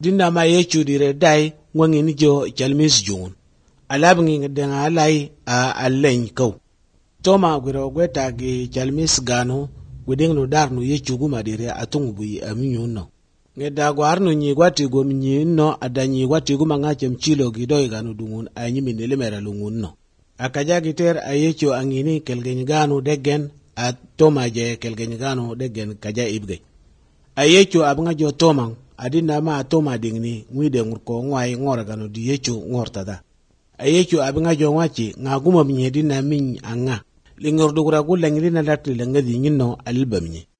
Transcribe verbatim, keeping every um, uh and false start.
dinna ma yechu dire dai wangi ni jo jalmis jun alabngi ngedenga alai a allen kau toma gwero gweta gi jalmis gano gwedeng no dar no yechu guma dire atungu bi aminyo no ngeda gwarno nyi gwati go mnyi no adanyi gwati guma ngache mchilo gidoi gano dungun anyi minele mera lungun no akaja giter ayechu angini kelgeny gano degen a toma je kelgeny gano degen kaja ibge ayechu abnga jo toma adinda ma toma dingni ngwide ngurko ngwai ngora gano di yechu ngortada ayechu abnga jo ngwachi ngaguma mnye dinna min anga lingor dugura gulla ngilina latli langadi nyinno albamnye